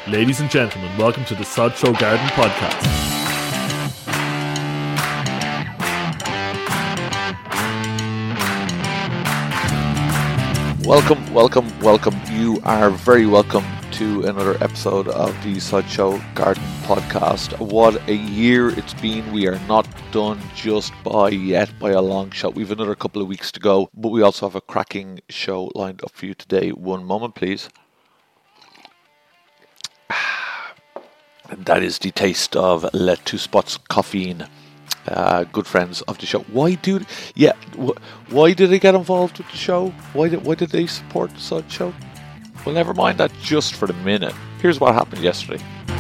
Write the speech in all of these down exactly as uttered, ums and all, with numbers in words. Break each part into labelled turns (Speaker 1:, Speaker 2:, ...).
Speaker 1: Ladies and gentlemen, welcome to the Sod Show Garden Podcast.
Speaker 2: Welcome, welcome, welcome. You are very welcome to another episode of the Sod Show Garden Podcast. What a year it's been. We are not done just by yet by a long shot. We have another couple of weeks to go, but we also have a cracking show lined up for you today. One moment, please. And that is the taste of Le Two Spots Caffeine. Uh, good friends of the show. Why do? Yeah. Wh- why did they get involved with the show? Why did? Why did they support the Sod Show? Well, never mind that just for the minute. Here's what happened yesterday.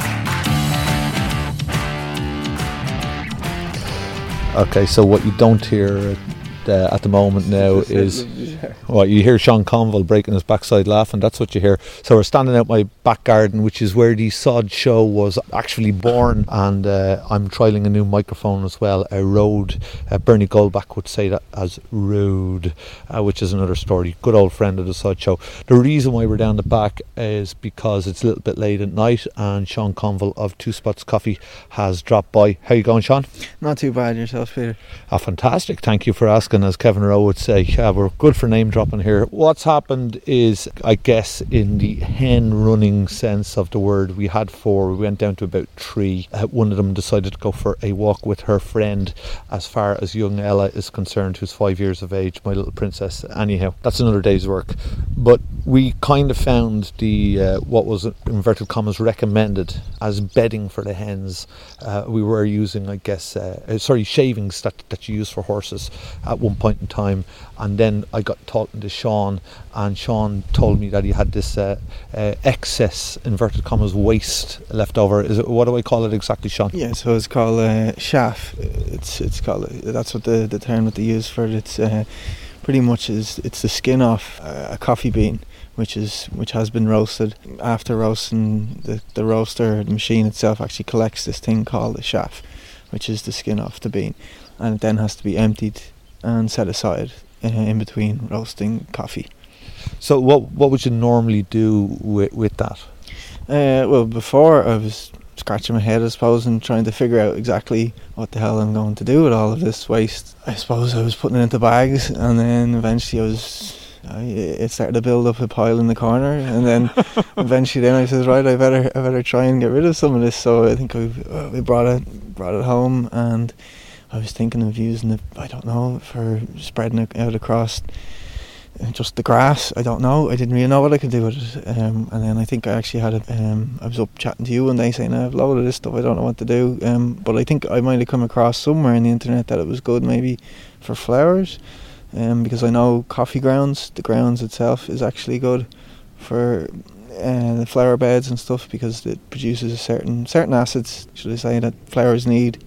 Speaker 2: Okay, so what you don't hear uh, at the moment now is what you hear Sean Conville breaking his backside laughing. That's what you hear. So we're standing out my back garden, which is where the Sod Show was actually born, and uh, I'm trialling a new microphone as well, a Rode. Uh, Bernie Goldbach would say that as Rode, uh, which is another story. Good old friend of the Sod Show. The reason why we're down the back is because it's a little bit late at night, and Sean Conville of Two Spots Coffee has dropped by. How you going, Sean?
Speaker 3: Not too bad yourself, Peter.
Speaker 2: Ah, fantastic. Thank you for asking. As Kevin Rowe would say, yeah, we're good for name dropping here. What's happened is, I guess, in the hen running sense of the word, we had four. We went down to about three. Uh, one of them decided to go for a walk with her friend. As far as young Ella is concerned, who's five years of age, my little princess. Anyhow, that's another day's work. But we kind of found the uh, what was inverted commas recommended as bedding for the hens. Uh, we were using, I guess, uh, uh, sorry, shavings that that you use for horses at one point in time, and then I got talking to Sean, and Sean told me that he had this uh, uh, excess inverted commas waste left over. Is it, what do I call it exactly, Sean?
Speaker 3: Yeah, so it's called uh, chaff. It's it's called that's what the, the term that they use for it. It's uh, pretty much is it's the skin off uh, a coffee bean, which is which has been roasted. After roasting, the the roaster, the machine itself actually collects this thing called the chaff, which is the skin off the bean, and it then has to be emptied and set aside uh, in between roasting coffee.
Speaker 2: So what what would you normally do with, with that?
Speaker 3: Uh, well, before I was scratching my head, I suppose, and trying to figure out exactly what the hell I'm going to do with all of this waste. I suppose I was putting it into bags, and then eventually I was I, it started to build up a pile in the corner, and then eventually then I said, right, I better I better try and get rid of some of this. So I think I uh, we brought it brought it home, and I was thinking of using it, I don't know, for spreading it out across just the grass. I don't know. I didn't really know what I could do with it. Um, and then I think I actually had it, um, I was up chatting to you one day saying, I have a load of this stuff, I don't know what to do. Um, but I think I might have come across somewhere on the internet that it was good maybe for flowers. Um, because I know coffee grounds, the grounds itself is actually good for uh, the flower beds and stuff, because it produces a certain certain acids, should I say, that flowers need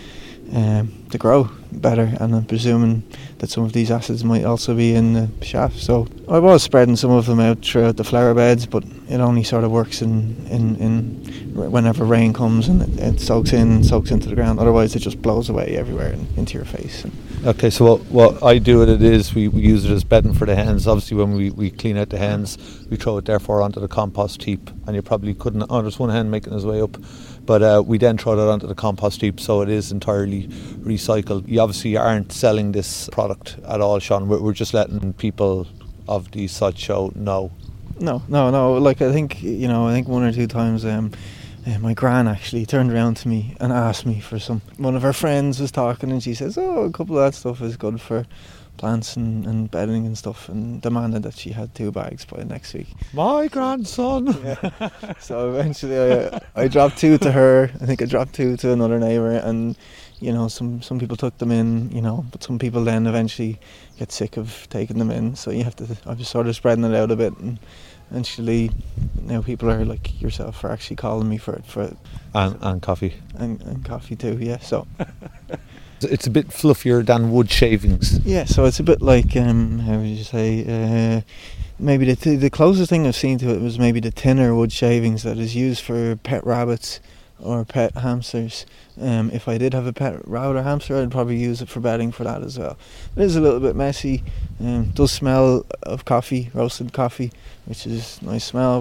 Speaker 3: um, to grow better. And I'm presuming that some of these acids might also be in the chaff. So I was spreading some of them out throughout the flower beds, but it only sort of works in, in, in whenever rain comes and it, it soaks in, soaks into the ground. Otherwise it just blows away everywhere and into your face.
Speaker 2: Okay, so what, what I do with it is we, we use it as bedding for the hens. Obviously when we, we clean out the hens, we throw it therefore onto the compost heap, and you probably couldn't, oh, there's one hen making his way up, but uh, we then throw it onto the compost heap, so it is entirely recycled. You obviously aren't selling this product at all, Sean. We're, we're just letting people of the Sod Show know.
Speaker 3: No, no, no, like I think, you know, I think one or two times um, uh, my gran actually turned around to me and asked me for some. One of her friends was talking and she says, oh, a couple of that stuff is good for plants and, and bedding and stuff, and demanded that she had two bags by next week.
Speaker 2: My grandson!
Speaker 3: Yeah. So eventually I, I dropped two to her, I think I dropped two to another neighbour, and you know, some, some people took them in, you know, but some people then eventually get sick of taking them in, so you have to, I was sort of spreading it out a bit, and eventually now people are like yourself are actually calling me for it, for it.
Speaker 2: And, and coffee.
Speaker 3: And, and coffee too, yeah, so.
Speaker 2: It's a bit fluffier than wood shavings.
Speaker 3: Yeah, so it's a bit like, um, how would you say, uh, maybe the t- the closest thing I've seen to it was maybe the thinner wood shavings that is used for pet rabbits or pet hamsters. Um, if I did have a pet rabbit or hamster, I'd probably use it for bedding for that as well. It is a little bit messy, um, does smell of coffee, roasted coffee, which is a nice smell, but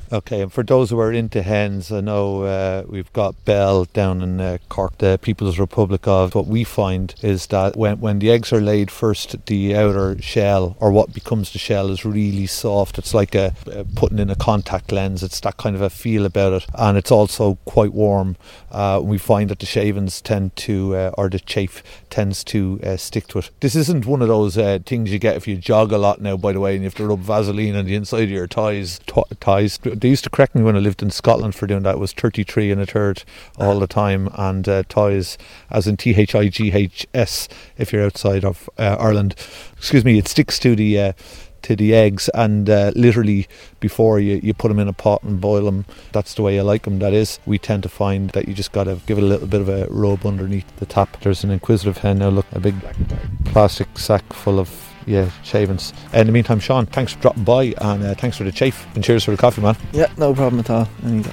Speaker 2: Okay, and for those who are into hens, I know uh, we've got Bell down in uh, Cork, the People's Republic of. What we find is that when, when the eggs are laid first, the outer shell, or what becomes the shell, is really soft. It's like a, a putting in a contact lens. It's that kind of a feel about it, and it's also quite warm. Uh, we find that the shavings tend to, uh, or the chafe tends to uh, stick to it. This isn't one of those uh, things you get if you jog a lot now, by the way, and you have to rub Vaseline on the inside of your thighs. T- thighs. They used to correct me when I lived in Scotland for doing that. It was thirty-three and a third all the time, and uh, thighs, as in T H I G H S, if you're outside of uh, Ireland. Excuse me, it sticks to the uh, to the eggs, and uh, literally before you, you put them in a pot and boil them, that's the way you like them. That is, we tend to find that you just got to give it a little bit of a rub underneath the top. There's an inquisitive hen now, look, a big plastic sack full of yeah, shavings. In the meantime, Sean, thanks for dropping by, and uh, thanks for the chafe, and cheers for the coffee, man.
Speaker 3: Yeah, no problem at all. Anytime.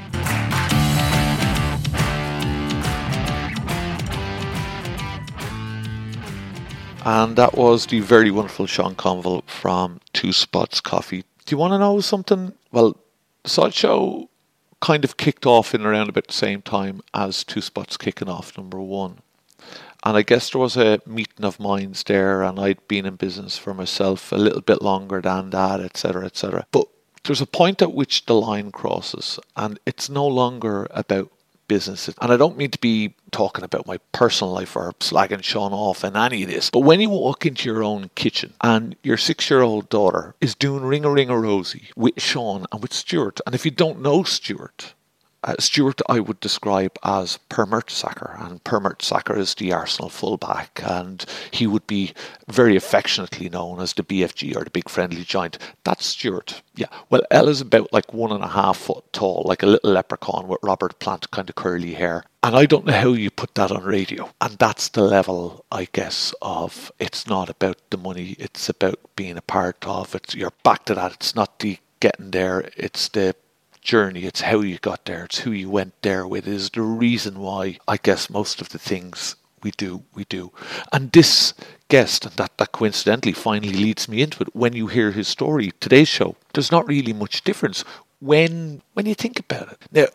Speaker 2: And that was the very wonderful Sean Conville from Two Spots Coffee. Do you want to know something? Well, the Sod Show kind of kicked off in around about the same time as Two Spots kicking off, number one. And I guess there was a meeting of minds there, and I'd been in business for myself a little bit longer than that, et cetera, et cetera. But there's a point at which the line crosses, and it's no longer about business. And I don't mean to be talking about my personal life or slagging Sean off in any of this, but when you walk into your own kitchen and your six-year-old daughter is doing Ring-a-Ring-a-Rosie with Sean and with Stuart, and if you don't know Stuart, Uh, Stuart I would describe as Per Mertesacker, and Per Mertesacker is the Arsenal fullback, and he would be very affectionately known as the B F G, or the Big Friendly Giant. That's Stuart. Yeah, well, Ella's about like one and a half foot tall, like a little leprechaun with Robert Plant kind of curly hair. And I don't know how you put that on radio. And that's the level, I guess, of it's not about the money, it's about being a part of it. You're back to that. It's not the getting there, it's the journey, it's how you got there, it's who you went there with, is the reason why I guess most of the things we do, we do. And this guest, and that, that coincidentally finally leads me into it, when you hear his story, today's show, there's not really much difference when when you think about it. Now,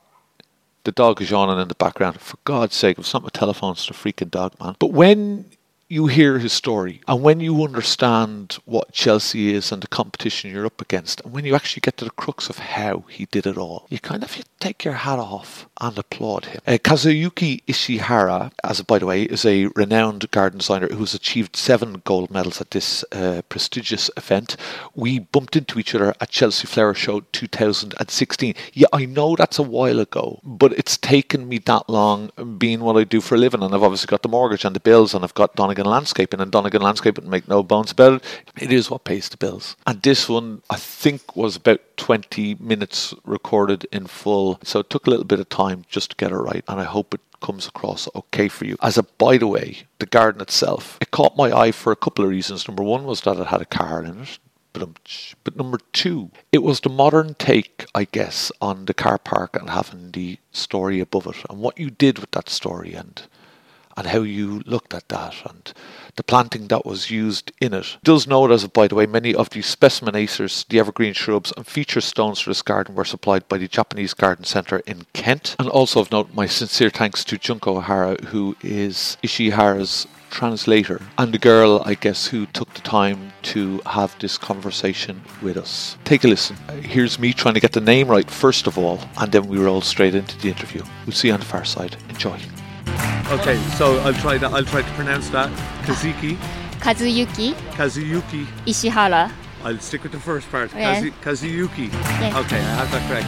Speaker 2: the dog is yawning in the background. For God's sake, if something telephones the freaking dog, man. But when you hear his story, and when you understand what Chelsea is and the competition you're up against, and when you actually get to the crux of how he did it all, you kind of you take your hat off and applaud him. Uh, Kazuyuki Ishihara, as by the way, is a renowned garden designer who's achieved seven gold medals at this uh, prestigious event. We bumped into each other at Chelsea Flower Show two thousand sixteen. Yeah, I know that's a while ago, but it's taken me that long being what I do for a living, and I've obviously got the mortgage and the bills, and I've got Donegan Landscaping, and Donegan Landscaping, make no bones about it, it is what pays the bills. And this one, I think, was about twenty minutes recorded in full, so it took a little bit of time just to get it right, and I hope it comes across okay for you. As a by the way, the garden itself, it caught my eye for a couple of reasons. Number one was that it had a car in it, but number two, it was the modern take, I guess, on the car park and having the story above it, and what you did with that story, and and how you looked at that, and the planting that was used in it. It does note, as by the way, many of the specimen acers, the evergreen shrubs and feature stones for this garden were supplied by the Japanese Garden Centre in Kent. And also of note, my sincere thanks to Junko Ohara, who is Ishihara's translator, and the girl, I guess, who took the time to have this conversation with us. Take a listen. Here's me trying to get the name right first of all, and then we roll straight into the interview. We'll see you on the far side. Enjoy. Okay, so I'll try that. I'll try to pronounce that. Kazuki.
Speaker 4: Kazuyuki.
Speaker 2: Kazuyuki.
Speaker 4: Ishihara.
Speaker 2: I'll stick with the first part.
Speaker 4: Yeah.
Speaker 2: Kazu- Kazuyuki.
Speaker 4: Yes.
Speaker 2: Okay, I have that correct.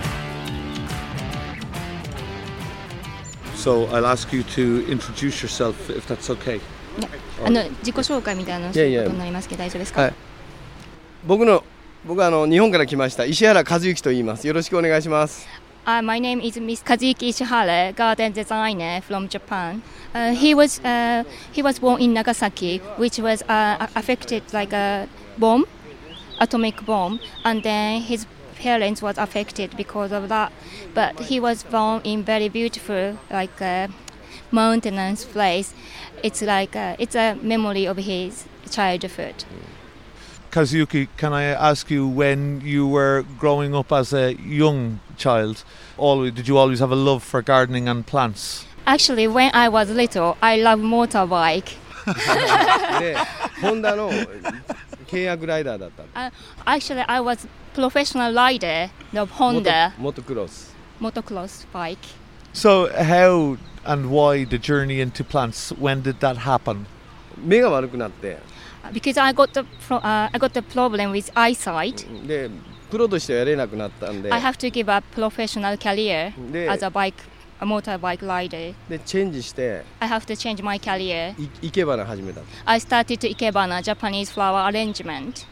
Speaker 2: So I'll ask you to introduce yourself, if that's okay.
Speaker 4: あの自己紹介みたいなのすることになりますけど大丈夫ですか？
Speaker 5: はい。僕の僕はあの日本から来ました石原和之と言います。よろしくお願いします。
Speaker 4: Uh, my name is Miss Kazuki Ishihara, garden designer from Japan. Uh, he was uh, he was born in Nagasaki, which was uh, affected like a bomb, atomic bomb, and then his parents was affected because of that. But he was born in very beautiful like uh, mountainous place. It's like uh, it's a memory of his childhood.
Speaker 2: Kazuki, can I ask you, when you were growing up as a young child, always, did you always have a love for gardening and plants?
Speaker 4: Actually, when I was little, I loved motorbike.
Speaker 5: で、ホンダの契約ライダーだった。
Speaker 4: Uh, actually, I was professional rider of Honda
Speaker 5: モトクロス。
Speaker 4: motocross bike.
Speaker 2: So how and why the journey into plants? When did that happen?
Speaker 5: 目が悪くなって、
Speaker 4: Because I got the pro- uh, I got the problem with eyesight.
Speaker 5: で、プロとしてはやれなくなったんで、
Speaker 4: I have to give up professional career
Speaker 5: で、
Speaker 4: as a bike, a motorbike rider.
Speaker 5: でチェンジして、
Speaker 4: I have to change my career.
Speaker 5: い生け花始めた。
Speaker 4: I started to Ikebana, Japanese flower arrangement.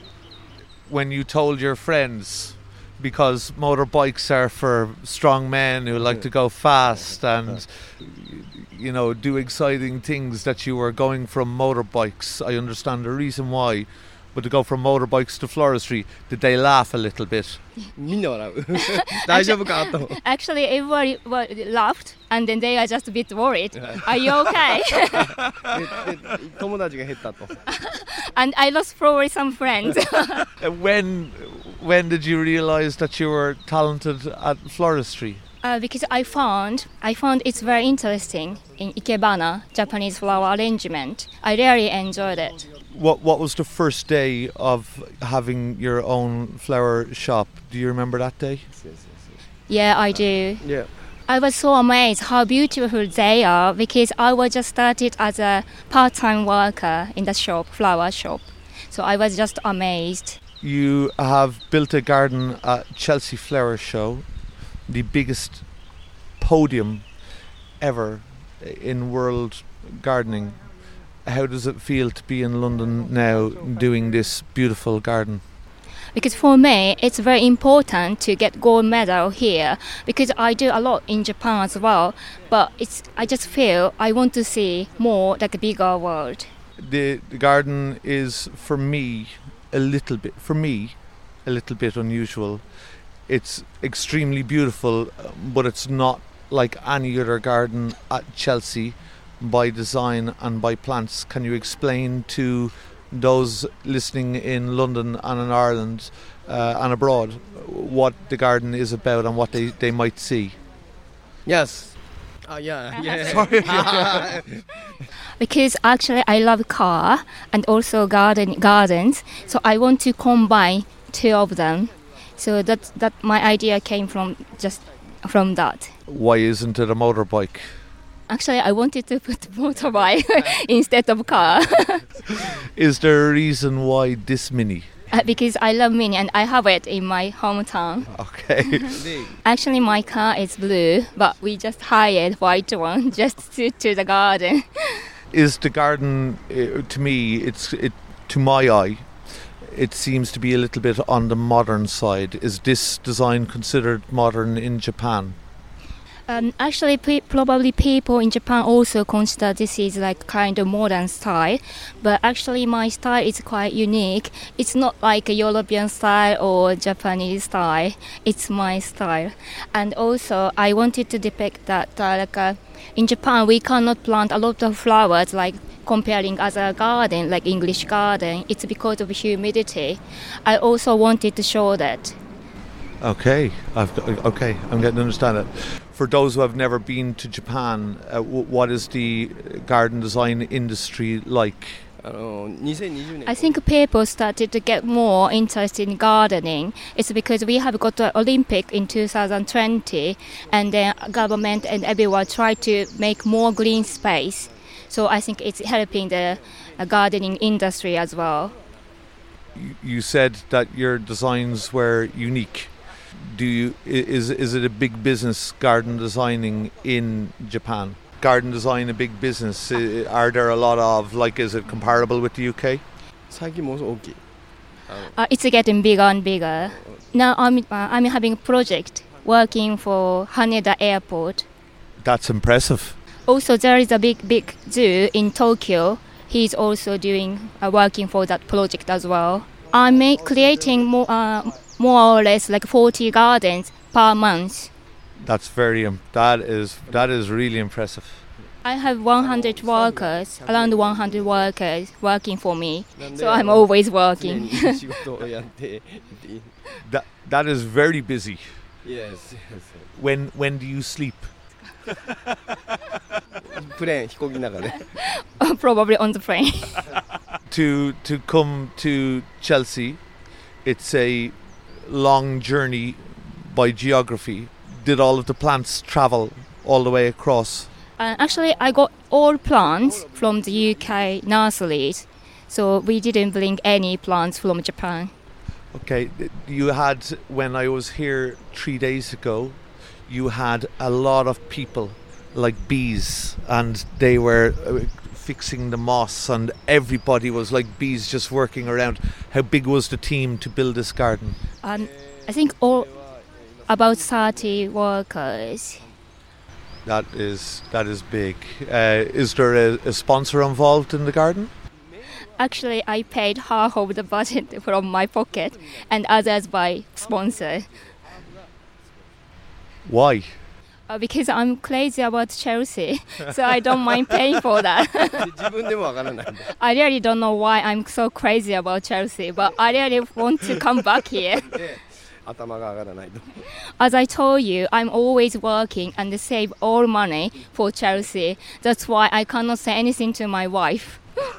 Speaker 2: When you told your friends, because motorbikes are for strong men who like to go fast and, you know, do exciting things, that you were going from motorbikes. I understand the reason why, but to go from motorbikes to floristry, did they laugh a little bit?
Speaker 5: みんな笑う。大丈夫かと。
Speaker 4: Actually, everybody wa- laughed, and then they are just a bit worried. Are you okay?
Speaker 5: でで友達が減ったと。
Speaker 4: And I lost probably some friends.
Speaker 2: Uh, When when did you realise that you were talented at floristry?
Speaker 4: Uh, because I found I found it's very interesting in Ikebana, Japanese flower arrangement. I really enjoyed it.
Speaker 2: What what was the first day of having your own flower shop? Do you remember that day?
Speaker 4: Yeah, I do.
Speaker 5: Yeah.
Speaker 4: I was so amazed how beautiful they are because I was just started as a part-time worker in the shop, flower shop. So I was just amazed.
Speaker 2: You have built a garden at Chelsea Flower Show, the biggest podium ever in world gardening. How does it feel to be in London now doing this beautiful garden?
Speaker 4: Because for me, it's very important to get gold medal here because I do a lot in Japan as well. But it's I just feel I want to see more like a bigger world.
Speaker 2: The, the garden is, for me, a little bit, for me, a little bit unusual. It's extremely beautiful, but it's not like any other garden at Chelsea by design and by plants. Can you explain to those listening in London and in Ireland uh, and abroad what the garden is about and what they, they might see?
Speaker 5: Yes. Oh, yeah. yeah.
Speaker 2: Sorry.
Speaker 4: Because actually I love car and also garden gardens, so I want to combine two of them. So that that my idea came from just from that.
Speaker 2: Why isn't it a motorbike?
Speaker 4: Actually, I wanted to put motorbike instead of car
Speaker 2: Is there a reason why this mini?
Speaker 4: uh, because I love Mini and I have it in my hometown.
Speaker 2: Okay.
Speaker 5: で
Speaker 4: Actually, my car is blue, but we just hired white one just to to the garden.
Speaker 2: Is the garden, uh, to me, it's it to my eye, it seems to be a little bit on the modern side. Is this design considered modern in Japan?
Speaker 4: Um, actually, pe- probably people in Japan also consider this is like kind of modern style, but actually my style is quite unique. It's not like a European style or Japanese style. It's my style, and also I wanted to depict that uh, like uh, in Japan we cannot plant a lot of flowers like comparing other garden like English garden. It's because of humidity. I also wanted to show that.
Speaker 2: Okay, I've got, okay, I'm getting to understand it. For those who have never been to Japan, uh, w- what is the garden design industry like?
Speaker 5: あのにせんにじゅうねん
Speaker 4: I think people started to get more interested in gardening. It's because we have got the Olympic in two thousand twenty, and then government and everyone try to make more green space. So I think it's helping the uh, gardening industry as well.
Speaker 2: You, you said that your designs were unique. Do you i- is is it a big business garden designing in Japan? Garden design a big business? I- Are there a lot of, like, is it comparable with the U K?
Speaker 5: 最近ものすごく大きい。
Speaker 4: Uh, it's getting bigger and bigger. Now I'm uh, I'm having a project working for Haneda Airport.
Speaker 2: That's impressive.
Speaker 4: Also, there is a big big zoo in Tokyo. He's also doing uh, working for that project as well. I'm make, creating more uh, more or less like forty gardens per month.
Speaker 2: That's very im- that is that is really impressive.
Speaker 4: I have one hundred workers, around one hundred workers working for me. So I'm always working.
Speaker 2: that, that is very busy.
Speaker 5: Yes, yes.
Speaker 2: When, when do you sleep?
Speaker 5: プレーン飛行機の中で
Speaker 4: Probably on the plane.
Speaker 2: to to come to Chelsea, it's a long journey by geography. Did all of the plants travel all the way across?
Speaker 4: Uh, actually, I got all plants from the U K nurseries, so we didn't bring any plants from Japan.
Speaker 2: Okay, you had, when I was here three days ago, you had a lot of people like bees, and they were uh, fixing the moss, and everybody was like bees just working around. How big was the team to build this garden?
Speaker 4: Um, I think all about thirty workers.
Speaker 2: That is that is big. Uh, is there a, a sponsor involved in the garden?
Speaker 4: Actually, I paid half of the budget from my pocket and others by sponsor.
Speaker 2: Why?
Speaker 4: Uh, because I'm crazy about Chelsea, so I don't mind paying for that.
Speaker 5: 自分でもわからないんだ
Speaker 4: I really don't know why I'm so crazy about Chelsea, but I really want to come back here.
Speaker 5: で頭が上がらないと
Speaker 4: As I told you, I'm always working and save all money for Chelsea. That's why I cannot say anything to my wife.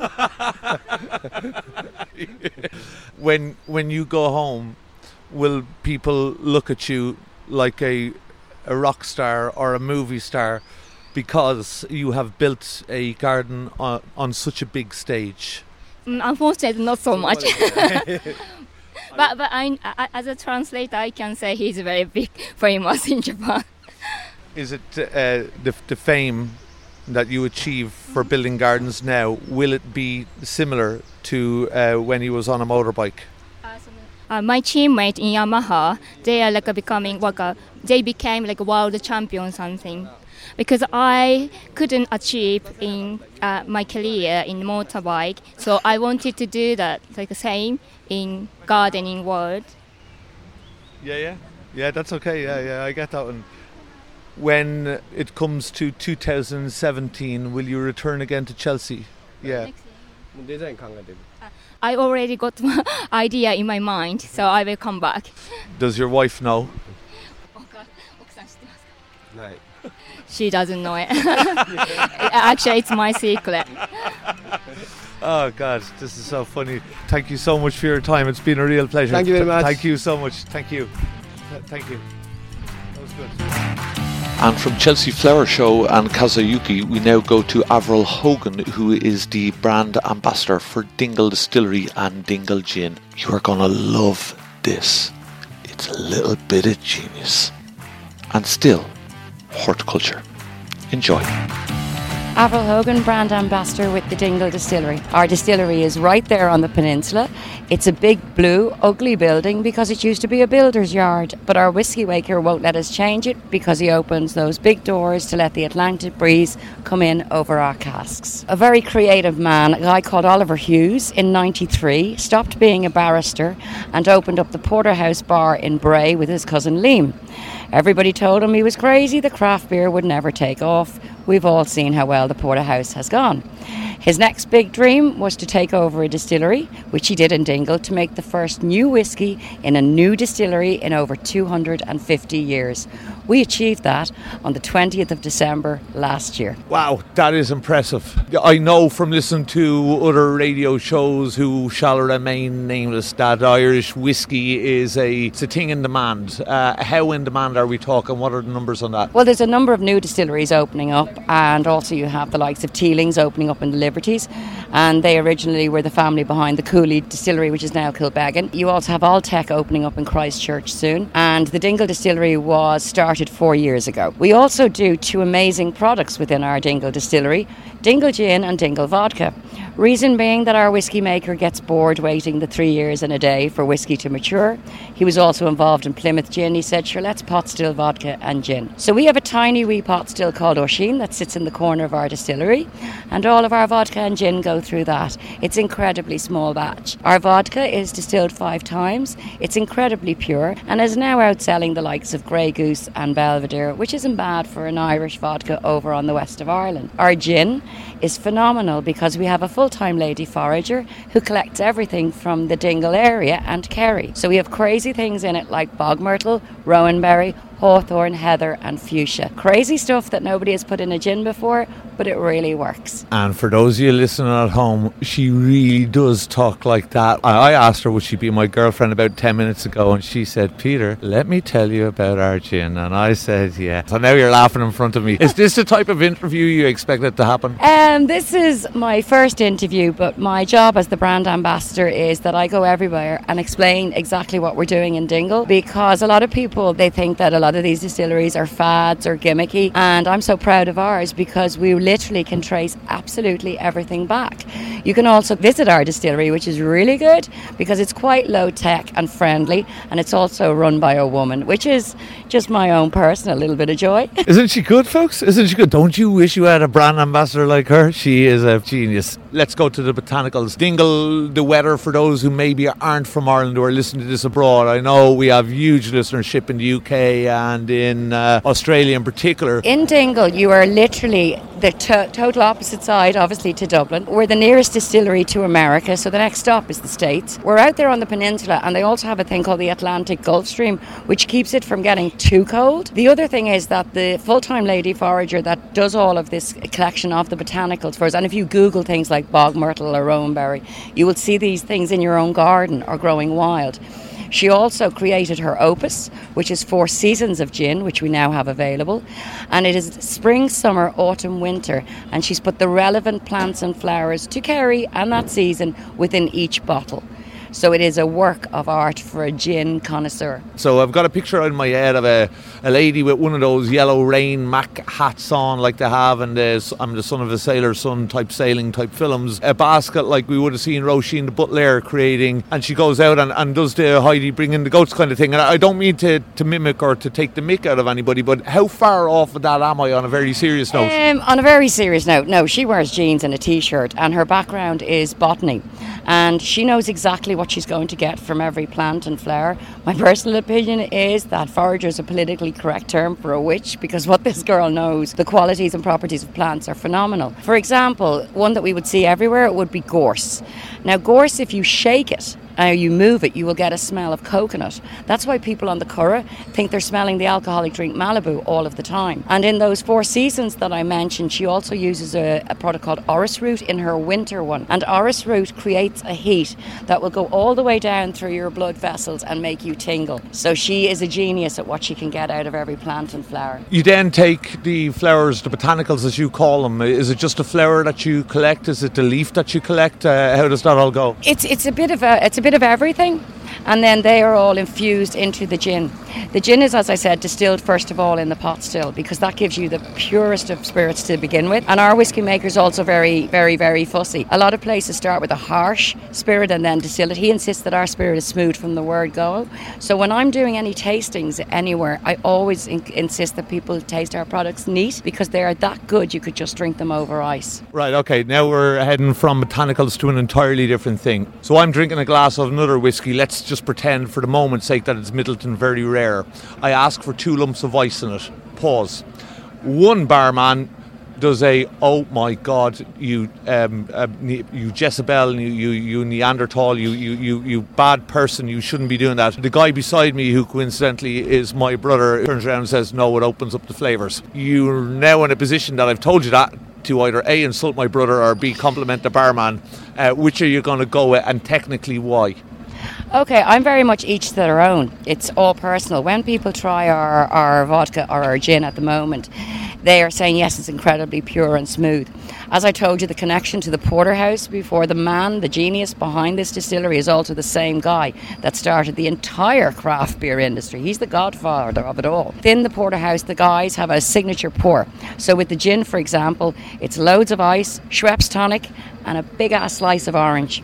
Speaker 2: when when you go home, will people look at you like a a rock star or a movie star because you have built a garden on, on such a big stage?
Speaker 4: Mm, Unfortunately, not so much. but but I, I, as a translator, I can say he's very big, famous in Japan.
Speaker 2: Is it uh, the, the fame that you achieve for building gardens now, will it be similar to uh, when he was on a motorbike?
Speaker 4: Uh, my teammate in Yamaha, they are like a becoming like a, they became like a world champion something, because I couldn't achieve in uh, my career in motorbike, so I wanted to do that like the same in gardening world.
Speaker 2: Yeah, yeah, yeah. That's okay. Yeah, yeah. I get that one. When it comes to two thousand seventeen, will you return again to Chelsea? Yeah.
Speaker 5: もうデザイン考えてる
Speaker 4: I already got my idea in my mind, so I will come back.
Speaker 2: Does your wife know?
Speaker 5: ない
Speaker 4: She doesn't know it. Actually, it's my secret.
Speaker 2: Oh God, this is so funny. Thank you so much for your time. It's been a real pleasure.
Speaker 5: Thank you very much.
Speaker 2: Thank you so much. Thank you. Th- Thank you. That was good. And from Chelsea Flower Show and Kazuyuki, we now go to Avril Hogan, who is the brand ambassador for Dingle Distillery and Dingle Gin. You are going to love this. It's a little bit of genius. And still, horticulture. Enjoy.
Speaker 6: Avril Hogan, brand ambassador with the Dingle Distillery. Our distillery is right there on the peninsula. It's a big, blue, ugly building because it used to be a builder's yard. But our whiskey maker won't let us change it because he opens those big doors to let the Atlantic breeze come in over our casks. A very creative man, a guy called Oliver Hughes, in ninety-three, stopped being a barrister and opened up the Porterhouse Bar in Bray with his cousin Liam. Everybody told him he was crazy, the craft beer would never take off. We've all seen how well the Porterhouse has gone. His next big dream was to take over a distillery, which he did in Dingle, to make the first new whiskey in a new distillery in over two hundred fifty years. We achieved that on the twentieth of December last year.
Speaker 2: Wow, that is impressive. I know from listening to other radio shows who shall remain nameless that Irish whiskey is a, it's a thing in demand. Uh, how in demand are we talking? What are the numbers on that?
Speaker 6: Well, there's a number of new distilleries opening up, and also you have the likes of Teelings opening up in the Liberties, and they originally were the family behind the Cooley distillery, which is now Kilbeggan. You also have Alltech opening up in Christchurch soon, and the Dingle distillery was started four years ago. We also do two amazing products within our Dingle distillery, Dingle Gin and Dingle Vodka. Reason being that our whiskey maker gets bored waiting the three years and a day for whiskey to mature. He was also involved in Plymouth Gin. He said, sure, let's pot still vodka and gin. So we have a tiny wee pot still called Oisin that sits in the corner of our distillery, and all of our vodka and gin go go through that. It's incredibly small batch. Our vodka is distilled five times. It's incredibly pure and is now outselling the likes of Grey Goose and Belvedere, which isn't bad for an Irish vodka over on the west of Ireland. Our gin is phenomenal because we have a full-time lady forager who collects everything from the Dingle area and Kerry. So we have crazy things in it like bog myrtle, rowanberry, hawthorn, heather and fuchsia. Crazy stuff that nobody has put in a gin before, but it really works.
Speaker 2: And for those of you listening at home, she really does talk like that. I asked her would she be my girlfriend about ten minutes ago, and she said, Peter, let me tell you about our gin. And I said, yeah. So now you're laughing in front of me. Is this the type of interview you expected to happen?
Speaker 6: Um, this is my first interview, but my job as the brand ambassador is that I go everywhere and explain exactly what we're doing in Dingle, because a lot of people, they think that a lot of these distilleries are fads or gimmicky, and I'm so proud of ours because we literally can trace absolutely everything back. You can also visit our distillery, which is really good because it's quite low tech and friendly, and it's also run by a woman, which is just my own personal little bit of joy.
Speaker 2: Isn't she good, folks? Isn't she good? Don't you wish you had a brand ambassador like her? She is a genius. Let's go to the botanicals. Dingle, the weather for those who maybe aren't from Ireland or are listening to this abroad. I know we have huge listenership in the U K and in uh, Australia in particular.
Speaker 6: In Dingle, you are literally the to- total opposite side, obviously, to Dublin. We're the nearest distillery to America, so the next stop is the States. We're out there on the peninsula, and they also have a thing called the Atlantic Gulf Stream, which keeps it from getting too cold. The other thing is that the full-time lady forager that does all of this collection of the botanicals for us, and if you Google things like bog myrtle or rowanberry, you will see these things in your own garden or growing wild. She also created her opus, which is four seasons of gin, which we now have available. And it is spring, summer, autumn, winter. And she's put the relevant plants and flowers to Kerry and that season within each bottle. So it is a work of art for a gin connoisseur.
Speaker 2: So I've got a picture in my head of a, a lady with one of those yellow rain Mac hats on like they have in the I'm the Son of a Sailor's Son type sailing type films. A basket like we would have seen Roisin the Butler creating, and she goes out and, and does the Heidi bring in the goats kind of thing. And I don't mean to, to mimic or to take the mick out of anybody, but how far off of that am I on a very serious note?
Speaker 6: Um, on a very serious note, no, she wears jeans and a t-shirt, and her background is botany. And she knows exactly what she's going to get from every plant and flower. My personal opinion is that forager is a politically correct term for a witch, because what this girl knows, the qualities and properties of plants are phenomenal. For example, one that we would see everywhere would be gorse. Now gorse, if you shake it, Uh, you move it, you will get a smell of coconut. That's why people on the Curragh think they're smelling the alcoholic drink Malibu all of the time. And in those four seasons that I mentioned, she also uses a, a product called orris root in her winter one. And orris root creates a heat that will go all the way down through your blood vessels and make you tingle. So she is a genius at what she can get out of every plant and flower.
Speaker 2: You then take the flowers, the botanicals as you call them. Is it just a flower that you collect? Is it the leaf that you collect? Uh, how does that all go?
Speaker 6: It's it's a bit of a it's a bit of everything, and then they are all infused into the gin. The gin is, as I said, distilled first of all in the pot still, because that gives you the purest of spirits to begin with. And our whiskey maker's also very, very, very fussy. A lot of places start with a harsh spirit and then distill it. He insists that our spirit is smooth from the word go. So when I'm doing any tastings anywhere, I always in- insist that people taste our products neat, because they are that good you could just drink them over ice.
Speaker 2: Right, okay, now we're heading from botanicals to an entirely different thing. So I'm drinking a glass of another whiskey. Let's just pretend for the moment's sake that it's Middleton Very Rare. I ask for two lumps of ice in it. Pause. One barman does a, oh my God, you um, uh, you Jezebel, you, you, you Neanderthal, you, you, you, you bad person, you shouldn't be doing that. The guy beside me, who coincidentally is my brother, turns around and says, no, it opens up the flavours. You're now in a position that I've told you that to either A, insult my brother, or B, compliment the barman. Uh, which are you going to go with, and technically why?
Speaker 6: Okay, I'm very much each to their own. It's all personal. When people try our, our vodka or our gin at the moment, they are saying, yes, it's incredibly pure and smooth. As I told you, the connection to the porterhouse before, the man, the genius behind this distillery is also the same guy that started the entire craft beer industry. He's the godfather of it all. Within the porterhouse, the guys have a signature pour. So with the gin, for example, it's loads of ice, Schweppes tonic, and a big-ass slice of orange.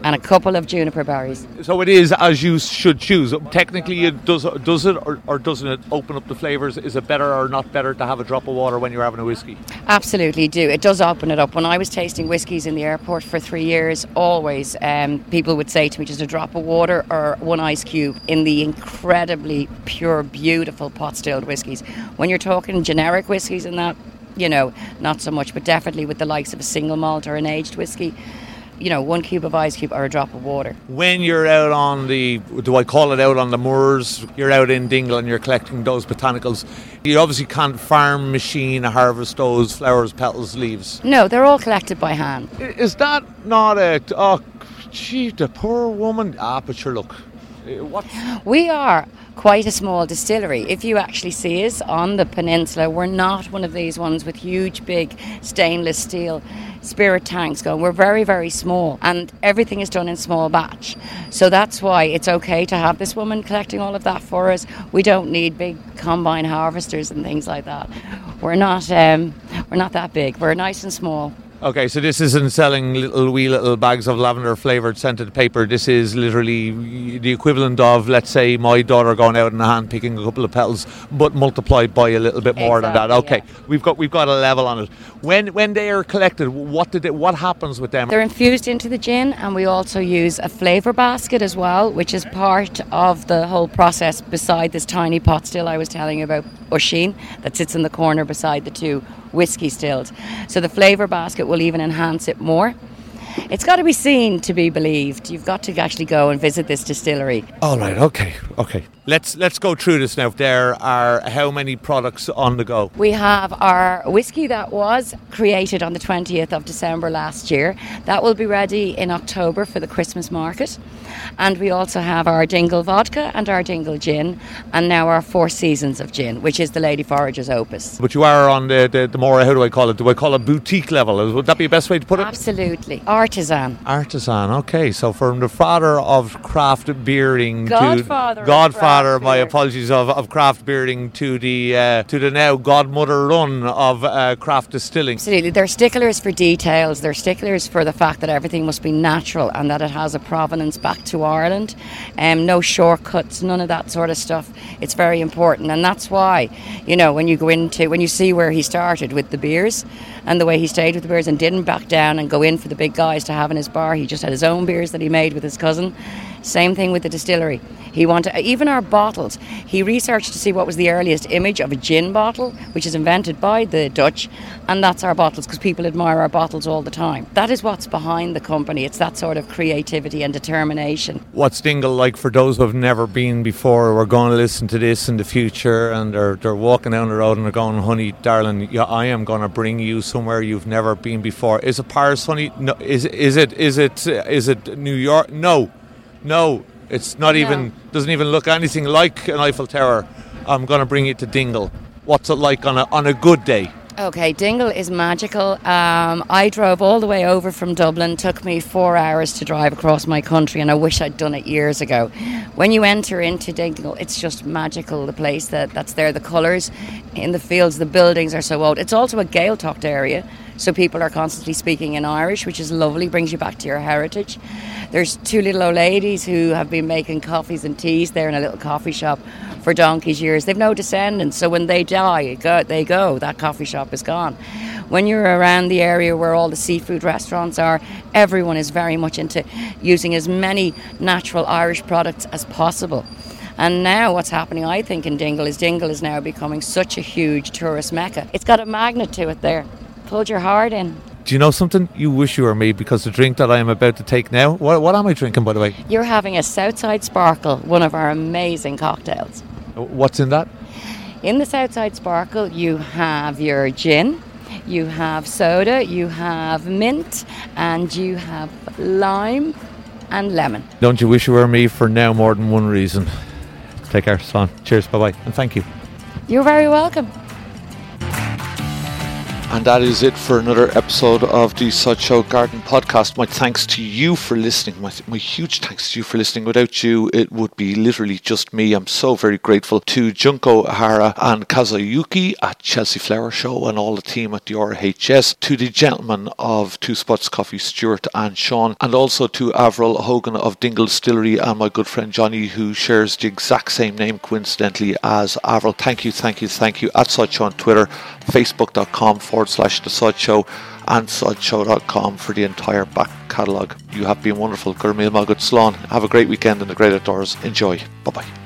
Speaker 6: and a couple of juniper berries.
Speaker 2: So it is as you should choose. Technically, it does does it or, or doesn't it open up the flavours? Is it better or not better to have a drop of water when you're having a whiskey?
Speaker 6: Absolutely do. It does open it up. When I was tasting whiskies in the airport for three years, always um, people would say to me, just a drop of water or one ice cube in the incredibly pure, beautiful pot-stilled whiskies. When you're talking generic whiskies and that, you know, not so much, but definitely with the likes of a single malt or an aged whiskey, you know, one cube of ice cube or a drop of water.
Speaker 2: When you're out on the, do I call it out on the moors, you're out in Dingle and you're collecting those botanicals, you obviously can't farm machine harvest those flowers, petals, leaves.
Speaker 6: No, they're all collected by hand.
Speaker 2: Is that not a, oh, gee, the poor woman, ah, but sure, look, what?
Speaker 6: We are quite a small distillery. If you actually see us on the peninsula, we're not one of these ones with huge, big stainless steel spirit tanks going. We're very, very small, and everything is done in small batch. So that's why it's okay to have this woman collecting all of that for us. We don't need big combine harvesters and things like that. We're not, um, we're not that big. We're nice and small.
Speaker 2: Okay, so this isn't selling little wee little bags of lavender flavoured scented paper. This is literally the equivalent of, let's say, my daughter going out in the hand picking a couple of petals, but multiplied by a little bit more exactly, than that. Okay, yeah. we've got we've got a level on it. When when they are collected, what did it, what happens with them?
Speaker 6: They're infused into the gin, and we also use a flavour basket as well, which is part of the whole process. Beside this tiny pot still I was telling you about, Oisin, that sits in the corner beside the two whiskey stills. So the flavour basket will even enhance it more. It's got to be seen to be believed. You've got to actually go and visit this distillery.
Speaker 2: All right, okay, okay. Let's let's go through this now. There are how many products on the go?
Speaker 6: We have our whiskey that was created on the twentieth of December last year. That will be ready in October for the Christmas market. And we also have our Dingle vodka and our Dingle gin, and now our Four Seasons of gin, which is the Lady Forager's opus.
Speaker 2: But you are on the, the, the more, how do I call it? Do I call it boutique level? Would that be the best way to put it?
Speaker 6: Absolutely. Artisan.
Speaker 2: Artisan, okay. So from the father of craft beering
Speaker 6: Godfather
Speaker 2: to... Godfather,
Speaker 6: of
Speaker 2: my
Speaker 6: beer.
Speaker 2: apologies, of, of craft beering to the uh, to the now godmother run of uh, craft distilling.
Speaker 6: Absolutely. They're sticklers for details. They're sticklers for the fact that everything must be natural and that it has a provenance back to Ireland. Um, no shortcuts, none of that sort of stuff. It's very important, and that's why, you know, when you go into, when you see where he started with the beers and the way he stayed with the beers and didn't back down and go in for the big guys to have in his bar, he just had his own beers that he made with his cousin. Same thing with the distillery. He wanted, even our bottles, he researched to see what was the earliest image of a gin bottle, which is invented by the Dutch, and that's our bottles, because people admire our bottles all the time. That is what's behind the company. It's that sort of creativity and determination.
Speaker 2: What's Dingle like for those who have never been before? We're going to listen to this in the future, and they're, they're walking down the road and they're going, honey, darling, yeah, I am going to bring you somewhere you've never been before. Is it Paris, honey? No. Is, is it is it is it New York? No. No, it's not no. even, doesn't even look anything like an Eiffel Tower. I'm going to bring you to Dingle. What's it like on a on a good day?
Speaker 6: Okay, Dingle is magical. Um, I drove all the way over from Dublin. Took me four hours to drive across my country, and I wish I'd done it years ago. When you enter into Dingle, it's just magical, the place that, that's there. The colours in the fields, the buildings are so old. It's also a Gaeltacht area, so people are constantly speaking in Irish, which is lovely, brings you back to your heritage. There's two little old ladies who have been making coffees and teas there in a little coffee shop for donkey's years. They've no descendants, so when they die, they go. That coffee shop is gone. When you're around the area where all the seafood restaurants are, everyone is very much into using as many natural Irish products as possible. And now what's happening, I think, in Dingle is Dingle is now becoming such a huge tourist mecca. It's got a magnet to it there. Pulled your heart in.
Speaker 2: Do you know something? You wish you were me, because the drink that I am about to take now, what, what am I drinking, by the way?
Speaker 6: You're having a Southside Sparkle, one of our amazing cocktails.
Speaker 2: What's in that?
Speaker 6: In the Southside Sparkle, you have your gin, you have soda, you have mint, and you have lime and lemon.
Speaker 2: Don't you wish you were me for now more than one reason? Take care, Slan. Cheers, bye-bye, and thank you.
Speaker 6: You're very welcome.
Speaker 2: And that is it for another episode of the Sud Show Garden Podcast. My thanks to you for listening. My, my huge thanks to you for listening. Without you, it would be literally just me. I'm so very grateful to Junko Ahara and Kazuyuki at Chelsea Flower Show and all the team at the R H S, to the gentlemen of Two Spots Coffee, Stuart and Sean, and also to Avril Hogan of Dingle Distillery and my good friend Johnny, who shares the exact same name coincidentally as Avril. Thank you, thank you, thank you. At Sud Show on Twitter, facebook.com forward slash the Sud Show, and sudshow dot com for the entire back catalogue. You have been wonderful. Gurmil Malgut Slán. Have a great weekend in the great outdoors. Enjoy. Bye bye.